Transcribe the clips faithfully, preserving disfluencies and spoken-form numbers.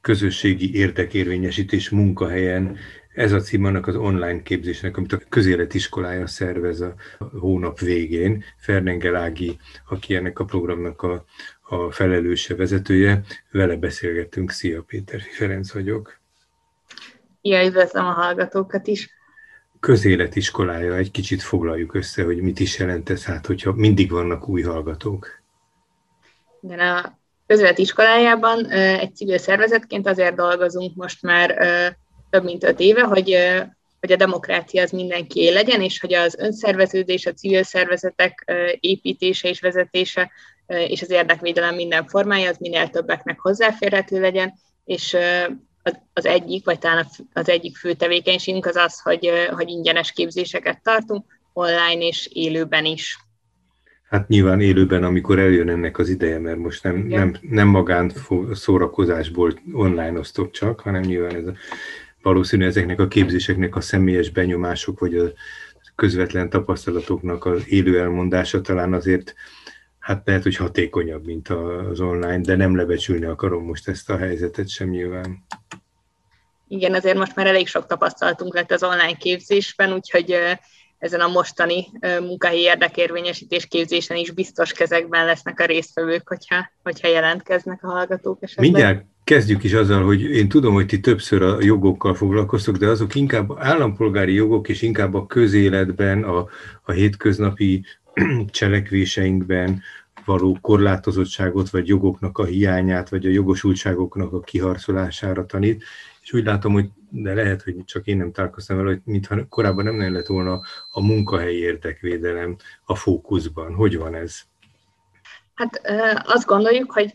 közösségi érdekérvényesítés munkahelyen. Ez a cím annak az online képzésnek, amit a közéletiskolája szervez a hónap végén. Fernengel Ági, aki ennek a programnak a, a felelőse, vezetője, vele beszélgettünk. Szia, Péter Ferenc vagyok. Ja, üdvözlöm a hallgatókat is. Közéletiskolája, egy kicsit foglaljuk össze, hogy mit is jelent ez, hát hogyha mindig vannak új hallgatók. Igen, a közéletiskolájában egy civil szervezetként azért dolgozunk most már több mint öt éve, hogy, hogy a demokrácia az mindenkié legyen, és hogy az önszerveződés, a civil szervezetek építése és vezetése, és az érdekvédelem minden formája, az minél többeknek hozzáférhető legyen, és az egyik, vagy talán az egyik fő tevékenységünk az az, hogy, hogy ingyenes képzéseket tartunk, online és élőben is. Hát nyilván élőben, amikor eljön ennek az ideje, mert most nem, nem, nem magán szórakozásból online osztok csak, hanem nyilván ez a, valószínű ezeknek a képzéseknek a személyes benyomások, vagy a közvetlen tapasztalatoknak az élő elmondása talán azért, hát lehet, hogy hatékonyabb, mint az online, de nem lebecsülni akarom most ezt a helyzetet sem nyilván. Igen, azért most már elég sok tapasztalatunk lett az online képzésben, úgyhogy ezen a mostani munkahelyi érdekérvényesítés képzésen is biztos kezekben lesznek a résztvevők, hogyha, hogyha jelentkeznek a hallgatók esetleg. Mindjárt kezdjük is azzal, hogy én tudom, hogy ti többször a jogokkal foglalkoztok, de azok inkább állampolgári jogok, és inkább a közéletben, a, a hétköznapi cselekvéseinkben való korlátozottságot, vagy jogoknak a hiányát, vagy a jogosultságoknak a kiharcolására tanít. És úgy látom, hogy de lehet, hogy csak én nem találkoztam vele, hogy mintha korábban nem lett volna a munkahelyi érdekvédelem a fókuszban. Hogy van ez? Hát azt gondoljuk, hogy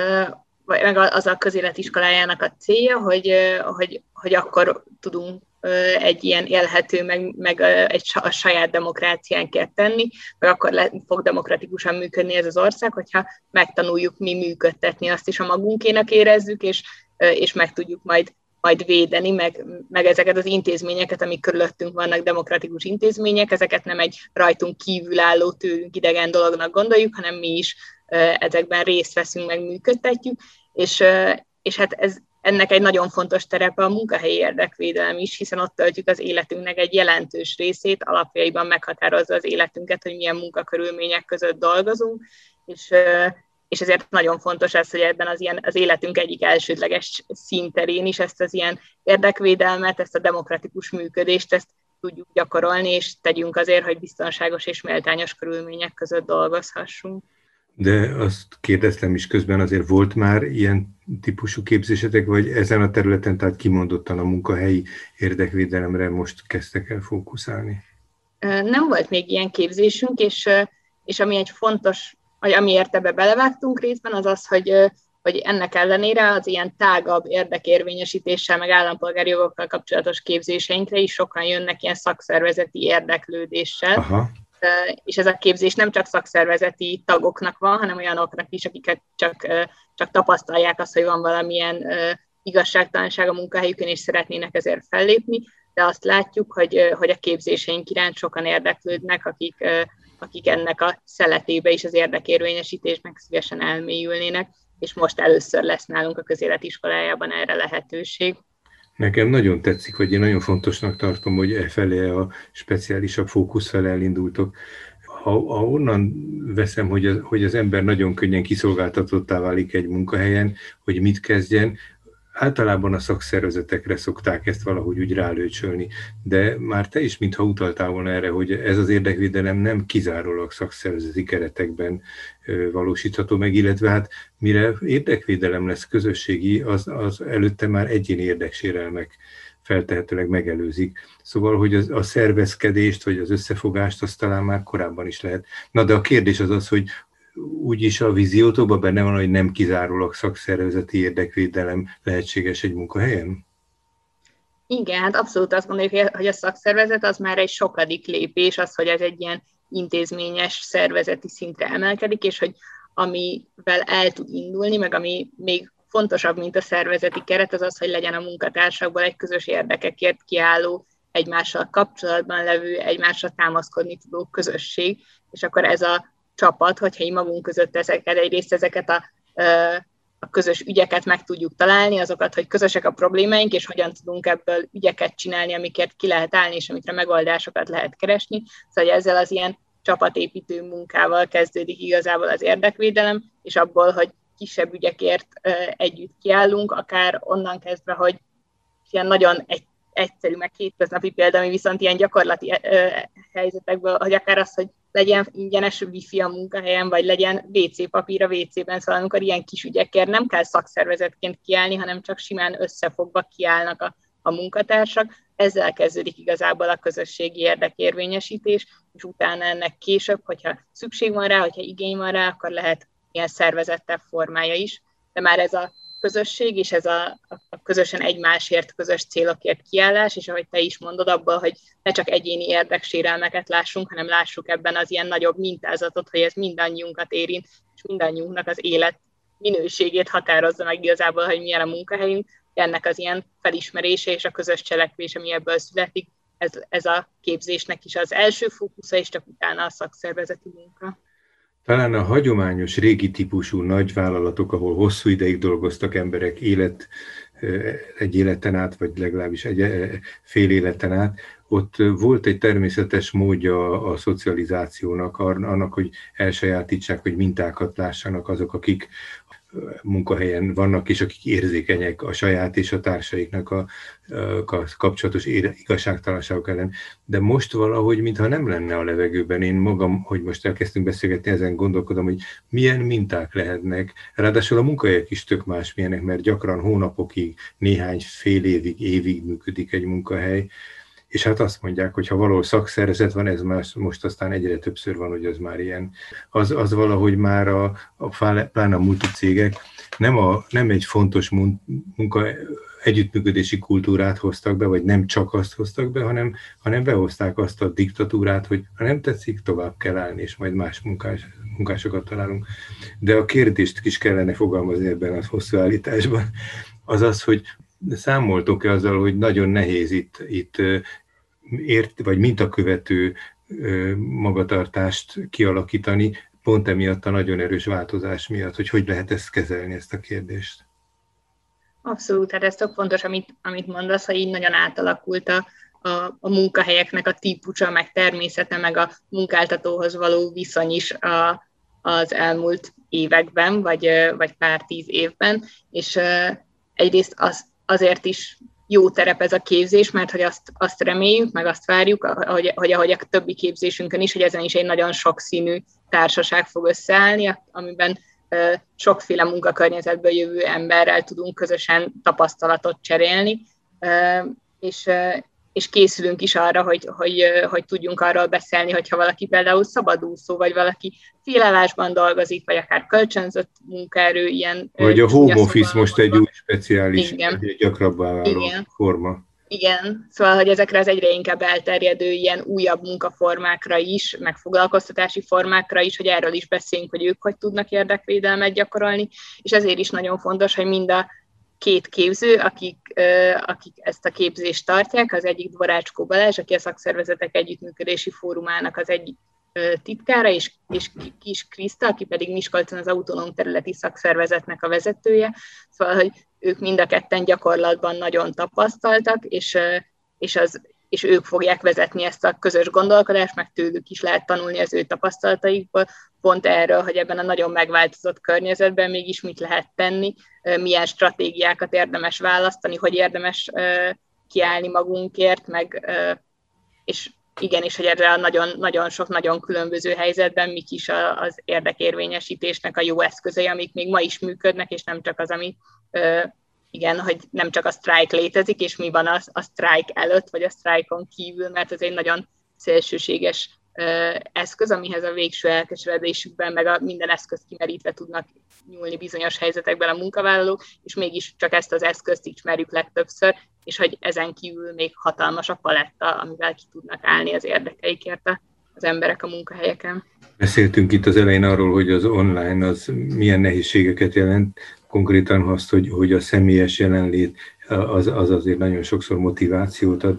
meg az a közéletiskolájának a célja, hogy, hogy, hogy akkor tudunk egy ilyen élhető, meg, meg egy a saját demokráciánkért tenni, meg akkor le, fog demokratikusan működni ez az ország, hogyha megtanuljuk mi működtetni, azt is a magunkénak érezzük, és, és meg tudjuk majd majd védeni, meg, meg ezeket az intézményeket, amik körülöttünk vannak, demokratikus intézmények, ezeket nem egy rajtunk kívülálló, tőlünk idegen dolognak gondoljuk, hanem mi is ezekben részt veszünk, meg működtetjük, és, és hát ez, ennek egy nagyon fontos terepe a munkahelyi érdekvédelem is, hiszen ott töltjük az életünknek egy jelentős részét, alapjaiban meghatározza az életünket, hogy milyen munkakörülmények között dolgozunk, és és ezért nagyon fontos ez, hogy ebben az, ilyen, az életünk egyik elsődleges színterén is ezt az ilyen érdekvédelmet, ezt a demokratikus működést, ezt tudjuk gyakorolni, és tegyünk azért, hogy biztonságos és méltányos körülmények között dolgozhassunk. De azt kérdeztem is közben, azért volt már ilyen típusú képzésetek, vagy ezen a területen, tehát kimondottan a munkahelyi érdekvédelemre most kezdtek el fókuszálni? Nem volt még ilyen képzésünk, és, és ami egy fontos, vagy amiért ebbe belevágtunk részben, az az, hogy, hogy ennek ellenére az ilyen tágabb érdekérvényesítéssel, meg állampolgári jogokkal kapcsolatos képzéseinkre is sokan jönnek ilyen szakszervezeti érdeklődéssel. Aha. És ez a képzés nem csak szakszervezeti tagoknak van, hanem olyanoknak is, akiket csak, csak tapasztalják azt, hogy van valamilyen igazságtalanság a munkahelyükön, és szeretnének ezért fellépni, de azt látjuk, hogy, hogy a képzéseink iránt sokan érdeklődnek, akik akik ennek a szeletébe is az érdekérvényesítésnek szívesen elmélyülnének, és most először lesz nálunk a közéletiskolájában erre lehetőség. Nekem nagyon tetszik, hogy én nagyon fontosnak tartom, hogy e felé a speciálisabb fókusz felé elindultok. Ha, ha onnan veszem, hogy az, hogy az ember nagyon könnyen kiszolgáltatottá válik egy munkahelyen, hogy mit kezdjen, általában a szakszervezetekre szokták ezt valahogy úgy rálőcsölni, de már te is mintha utaltál volna erre, hogy ez az érdekvédelem nem kizárólag szakszervezeti keretekben valósítható meg, illetve hát mire érdekvédelem lesz közösségi, az, az előtte már egyéni érdeksérelmek feltehetőleg megelőzik. Szóval, hogy az, a szervezkedést, vagy az összefogást, azt talán már korábban is lehet. Na, de a kérdés az az, hogy úgyis a víziótokban benne van, hogy nem kizárólag szakszervezeti érdekvédelem lehetséges egy munkahelyen? Igen, hát abszolút azt gondoljuk, hogy a szakszervezet az már egy sokadik lépés, az, hogy ez egy ilyen intézményes szervezeti szintre emelkedik, és hogy amivel el tud indulni, meg ami még fontosabb, mint a szervezeti keret, az az, hogy legyen a munkatársakból egy közös érdekekért kiálló, egymással kapcsolatban levő, egymásra támaszkodni tudó közösség, és akkor ez a csapat, hogyha így magunk között ezeket, egyrészt ezeket a a közös ügyeket meg tudjuk találni, azokat, hogy közösek a problémáink, és hogyan tudunk ebből ügyeket csinálni, amiket ki lehet állni, és amikre megoldásokat lehet keresni. Szóval ezzel az ilyen csapatépítő munkával kezdődik igazából az érdekvédelem, és abból, hogy kisebb ügyekért együtt kiállunk, akár onnan kezdve, hogy ilyen nagyon egy, egyszerű, meg hétköznapi példa, ami viszont ilyen gyakorlati helyzetekből, hogy akár az, hogy legyen ingyenes wifi a munkahelyen, vagy legyen vé cé papír a vé cében, szóval amikor ilyen kis ügyekért nem kell szakszervezetként kiállni, hanem csak simán összefogva kiállnak a, a munkatársak. Ezzel kezdődik igazából a közösségi érdekérvényesítés, és utána ennek később, hogyha szükség van rá, hogyha igény van rá, akkor lehet ilyen szervezettebb formája is, de már ez a közösség, és ez a, a közösen egymásért, közös célokért kiállás, és ahogy te is mondod, abból, hogy ne csak egyéni érdeksérelmeket lássunk, hanem lássuk ebben az ilyen nagyobb mintázatot, hogy ez mindannyiunkat érint, és mindannyiunknak az élet minőségét határozza meg igazából, hogy milyen a munkahelyünk, ennek az ilyen felismerése és a közös cselekvés, ami ebből születik, ez, ez a képzésnek is az első fókusza, és csak utána a szakszervezeti munka. Talán a hagyományos, régi típusú nagyvállalatok, ahol hosszú ideig dolgoztak emberek élet, egy életen át, vagy legalábbis egy fél életen át, ott volt egy természetes módja a szocializációnak, annak, hogy elsajátítsák, hogy mintákat lássanak azok, akik munkahelyen vannak, és akik érzékenyek a saját és a társaiknak a, a kapcsolatos igazságtalanságok ellen. De most valahogy, mintha nem lenne a levegőben, én magam, hogy most elkezdtünk beszélgetni, ezen gondolkodom, hogy milyen minták lehetnek. Ráadásul a munkahelyek is tök másmilyenek, mert gyakran hónapokig, néhány fél évig, évig működik egy munkahely, és hát azt mondják, hogy ha valahol szakszervezet van, ez már most aztán egyre többször van, hogy az már ilyen, az, az valahogy már a, a pláne a multicégek nem, a, nem egy fontos munka, együttműködési kultúrát hoztak be, vagy nem csak azt hoztak be, hanem, hanem behozták azt a diktatúrát, hogy ha nem tetszik, tovább kell állni, és majd más munkás, munkásokat találunk. De a kérdést is kellene fogalmazni ebben a hosszú állításban, az az, hogy számoltok-e azzal, hogy nagyon nehéz itt, itt ért, vagy mintakövető magatartást kialakítani, pont emiatt a nagyon erős változás miatt, hogy hogy lehet ezt kezelni, ezt a kérdést? Abszolút, hát ez tök fontos, amit, amit mondasz, hogy így nagyon átalakult a, a, a munkahelyeknek a típusa, meg természete, meg a munkáltatóhoz való viszony is a, az elmúlt években, vagy, vagy pár tíz évben, és egyrészt az, azért is jó terep ez a képzés, mert hogy azt, azt reméljük, meg azt várjuk, hogy, hogy ahogy a többi képzésünkön is, hogy ezen is egy nagyon sokszínű társaság fog összeállni, amiben uh, sokféle munkakörnyezetből jövő emberrel tudunk közösen tapasztalatot cserélni, uh, és, uh, és készülünk is arra, hogy, hogy, uh, hogy tudjunk arról beszélni, hogyha valaki például szabadúszó, vagy valaki félállásban dolgozik, vagy akár kölcsönzött munkaerő, ilyen... Vagy a home office most egy új speciális, egy gyakrabbá váló Igen. forma. Igen, szóval, hogy ezekre az egyre inkább elterjedő ilyen újabb munkaformákra is, meg foglalkoztatási formákra is, hogy erről is beszéljünk, hogy ők hogy tudnak érdekvédelmet gyakorolni, és ezért is nagyon fontos, hogy mind a két képző, akik, akik ezt a képzést tartják, az egyik Dvorácskó Balázs, aki a Szakszervezetek Együttműködési Fórumának az egyik titkára, és, és Kis Kriszta, aki pedig Miskolcon az Autonóm Területi Szakszervezetnek a vezetője, szóval, hogy ők mind a ketten gyakorlatban nagyon tapasztaltak, és, és, az, és ők fogják vezetni ezt a közös gondolkodást, meg tőlük is lehet tanulni az ő tapasztalataikból, pont erről, hogy ebben a nagyon megváltozott környezetben mégis mit lehet tenni, milyen stratégiákat érdemes választani, hogy érdemes kiállni magunkért, meg, és igen, és hogy erre a nagyon, nagyon sok, nagyon különböző helyzetben mik is az érdekérvényesítésnek a jó eszközei, amik még ma is működnek, és nem csak az, ami, igen, hogy nem csak a sztrájk létezik, és mi van a, a sztrájk előtt, vagy a sztrájkon kívül, mert ez egy nagyon szélsőséges eszköz, amihez a végső elkeseredésükben meg a minden eszközt kimerítve tudnak nyúlni bizonyos helyzetekben a munkavállalók, és mégis csak ezt az eszközt ismerjük legtöbbször, és hogy ezen kívül még hatalmas a paletta, amivel ki tudnak állni az érdekeikért az emberek a munkahelyeken. Beszéltünk itt az elején arról, hogy az online az milyen nehézségeket jelent, konkrétan azt, hogy, hogy a személyes jelenlét az, az azért nagyon sokszor motivációt ad.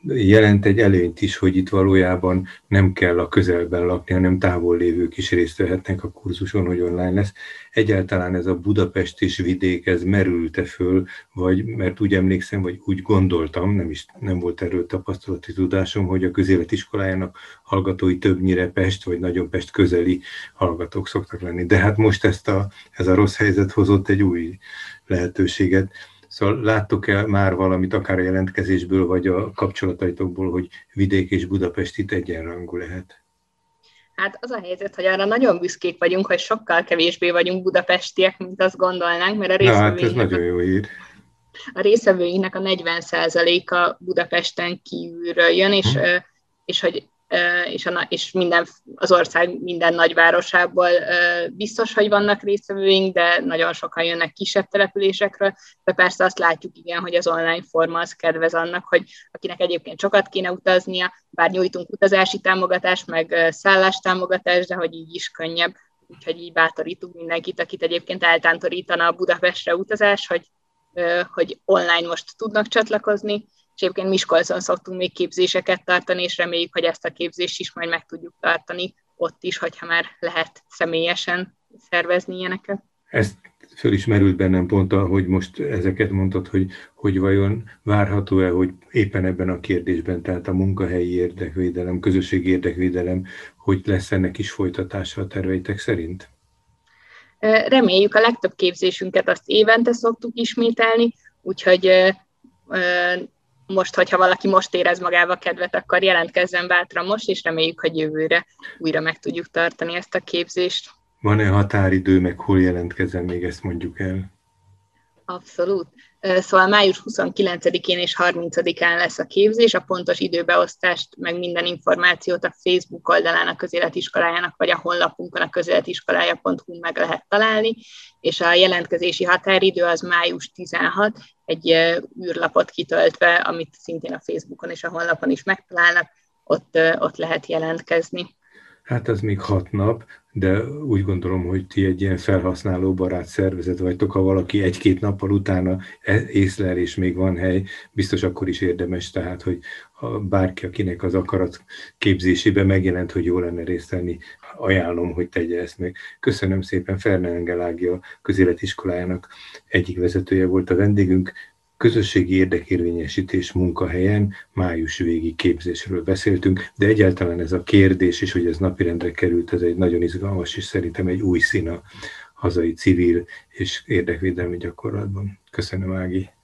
jelent egy előnyt is, hogy itt valójában nem kell a közelben lakni, hanem távol lévők is részt vehetnek a kurzuson, hogy online lesz. Egyáltalán ez a Budapest és vidék, ez merült-e föl, vagy mert úgy emlékszem, vagy úgy gondoltam, nem is nem volt erről tapasztalati tudásom, hogy a közéletiskolájának hallgatói többnyire Pest, vagy nagyon Pest közeli hallgatók szoktak lenni. De hát most ezt a, ez a rossz helyzet hozott egy új lehetőséget. Szóval láttok-e már valamit, akár a jelentkezésből, vagy a kapcsolataitokból, hogy vidék és Budapest itt egyenrangú lehet? Hát az a helyzet, hogy arra nagyon büszkék vagyunk, hogy sokkal kevésbé vagyunk budapestiek, mint azt gondolnánk, mert a részvevőinknek, Na, hát ez nagyon jó hír. A részvevőinknek a negyven százaléka Budapesten kívülről jön, és, hmm. és hogy és, a, és minden, az ország minden nagyvárosából biztos, hogy vannak résztvevőink, de nagyon sokan jönnek kisebb településekről, de persze azt látjuk, igen, hogy az online forma az kedvez annak, hogy akinek egyébként sokat kéne utaznia, bár nyújtunk utazási támogatást, meg szállástámogatást, de hogy így is könnyebb, úgyhogy így bátorítunk mindenkit, akit egyébként eltántorítana a Budapestre utazás, hogy, hogy online most tudnak csatlakozni, és egyébként Miskolcon szoktunk még képzéseket tartani, és reméljük, hogy ezt a képzést is majd meg tudjuk tartani ott is, hogyha már lehet személyesen szervezni ilyeneket. Ezt föl is merült bennem pont, hogy most ezeket mondtad, hogy, hogy vajon várható-e, hogy éppen ebben a kérdésben, tehát a munkahelyi érdekvédelem, közösségi érdekvédelem, hogy lesz ennek is folytatása a terveitek szerint? Reméljük, a legtöbb képzésünket azt évente szoktuk ismételni, úgyhogy most, hogyha valaki most érez magába kedvet, akkor jelentkezzen bátran most, és reméljük, hogy jövőre újra meg tudjuk tartani ezt a képzést. Van-e határidő, meg hol jelentkezzen, még ezt mondjuk el? Abszolút. Szóval május huszonkilencedikén és harmincadikán lesz a képzés, a pontos időbeosztást, meg minden információt a Facebook oldalán a közéletiskolájának, vagy a honlapunkon a közéletiskolája pont hu meg lehet találni, és a jelentkezési határidő az május tizenhatodika, egy űrlapot kitöltve, amit szintén a Facebookon és a honlapon is megtalálnak, ott, ott lehet jelentkezni. Hát ez még hat nap, de úgy gondolom, hogy ti egy ilyen felhasználóbarát szervezet vagytok, ha valaki egy-két nappal utána észlel, és még van hely, biztos akkor is érdemes, tehát, hogy ha bárki, akinek az akarat képzésében megjelent, hogy jó lenne részt venni, ajánlom, hogy tegye ezt meg. Köszönöm szépen, Ferne Engel Ági, a közéletiskolájának egyik vezetője volt a vendégünk. Közösségi érdekérvényesítés munkahelyen május végi képzésről beszéltünk, de egyáltalán ez a kérdés is, hogy ez napirendre került, ez egy nagyon izgalmas, és szerintem egy új szín a hazai civil és érdekvédelmi gyakorlatban. Köszönöm, Ági!